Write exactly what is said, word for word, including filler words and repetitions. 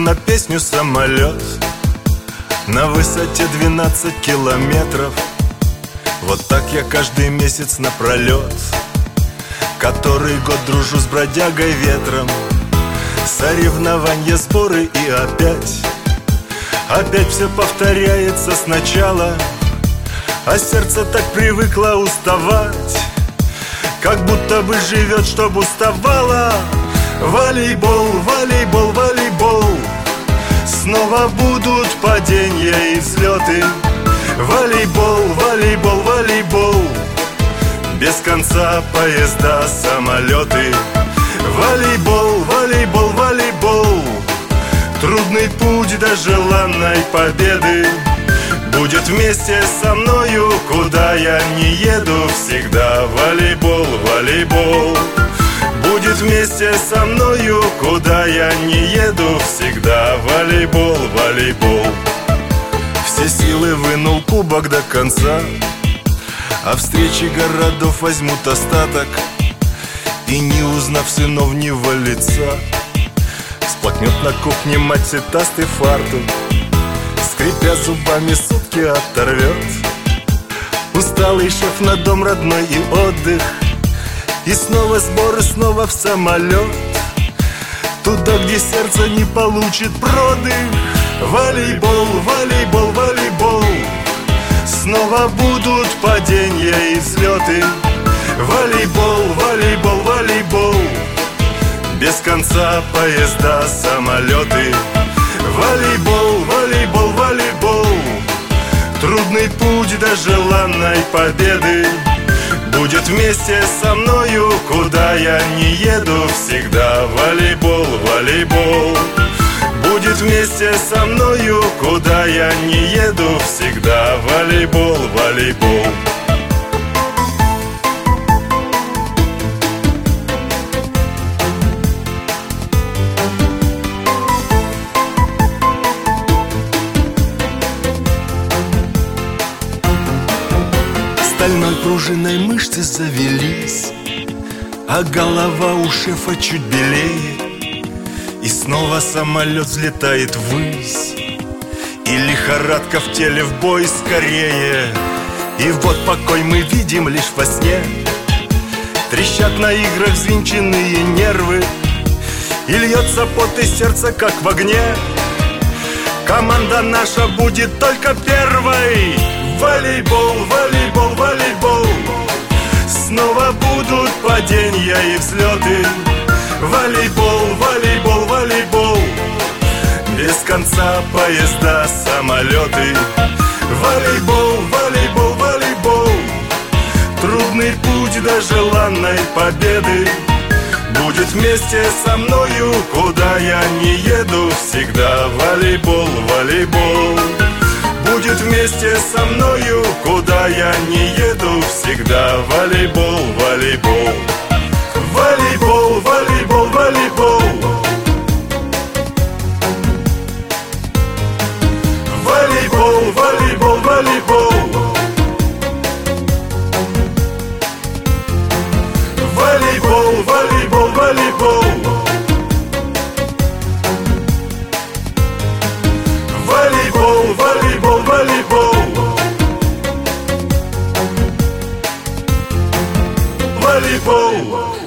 на песню «Самолет» на высоте двенадцать километров. Вот так я каждый месяц напролет, который год дружу с бродягой ветром. Соревнования, сборы и опять Опять все повторяется сначала, а сердце так привыкло уставать, как будто бы живет, чтоб уставало. Волейбол, волейбол, волейбол, снова будут падения и взлеты. Волейбол, волейбол, волейбол, без конца поезда, самолеты. Волейбол, волейбол, волейбол, трудный путь до желанной победы будет вместе со мною, куда я не еду всегда. Волейбол, волейбол будет вместе со мною, куда я не еду всегда. Волейбол, волейбол. Все силы вынул кубок до конца, а встречи городов возьмут остаток, и не узнав сыновнего лица, сплакнет на кухне мать цветастый фартук, скрипя зубами сутки оторвет. Усталый шеф на дом родной и отдых, и снова сборы, снова в самолет, туда, где сердце не получит продых. Волейбол, волейбол, волейбол, снова будут падения и взлеты. Волейбол, волейбол, волейбол, без конца поезда, самолеты. Волейбол, волейбол, волейбол, трудный путь до желанной победы будет вместе со мною, куда я не еду всегда. Волейбол, волейбол будет вместе со мною, куда я не еду всегда. Волейбол, волейбол. Стальной пружиной мышцы завелись, а голова у шефа чуть белее. И снова самолет взлетает ввысь, и лихорадка в теле, в бой скорее. И вот покой мы видим лишь во сне, трещат на играх взвинченные нервы, и льется пот из сердца, как в огне. Команда наша будет только первой. Волейбол, волейбол, волейбол, снова будут падения и взлеты. Волейбол, волейбол, волейбол, без конца поезда, самолеты. Волейбол, волейбол, волейбол, трудный путь до желанной победы будет вместе со мною, куда я не еду всегда. Волейбол, волейбол будет вместе со мною, куда я не еду всегда. Волейбол, волейбол. Волейбол, волейбол, волейбол. Волейбол, волейбол, волейбол. Волейбол, волейбол, волейбол. Волейбол, волейбол, волейбол. Волейбол.